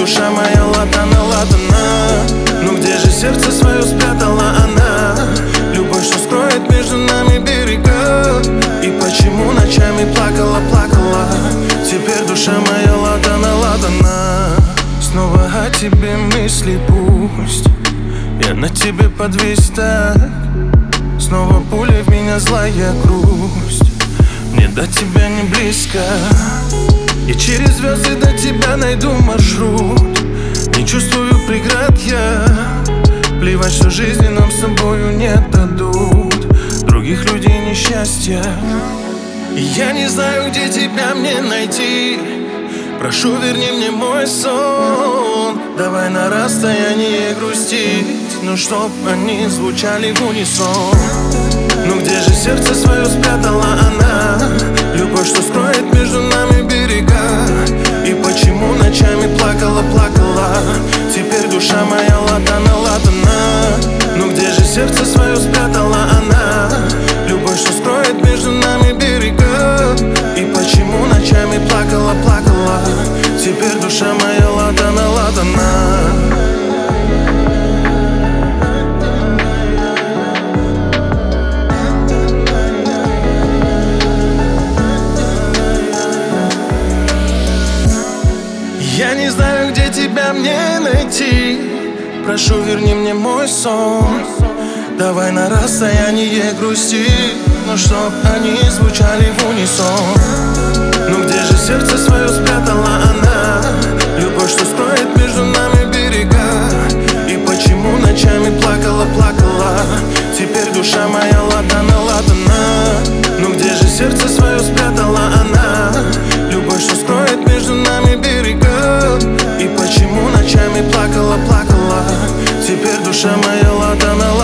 душа моя ладана, ладана. Ну где же сердце свое спрятала она? Любовь, что скроет между нами берега. И почему ночами плакала, плакала? Теперь душа моя ладана, ладана. Снова о тебе мысли пусть, я на тебе подвис так. Снова пуля в меня, злая грусть. Мне до тебя не близко, и через звезды до тебя найду маршрут. Не чувствую преград я, плевать, что жизни нам с тобою не дадут. Других людей несчастья. И я не знаю, где тебя мне найти. Прошу, верни мне мой сон. Давай на расстоянии грустить, но чтоб они звучали в унисон. Ну где же сердце свое спрятала она? Любовь, что скроет между нами берега. И почему ночами плакала, плакала? Теперь душа моя ладана, ладана. Ну где же сердце свое спрятала она? Любовь, что скроет между нами берега. И почему ночами плакала, плакала? Теперь душа моя ладана, ладана. Я не знаю, где тебя мне найти. Прошу, верни мне мой сон. Давай на расстоянии грусти, но чтоб они звучали в унисон. Ну где же сердце свое спрятала она? Любовь, что скроет между нами берега. И почему ночами плакала, плакала? Теперь душа моя ладана, ладана. Ну где же сердце свое спрятала она? Любовь, что скроет между нами берега. И почему ночами плакала, плакала? Теперь душа моя ладана,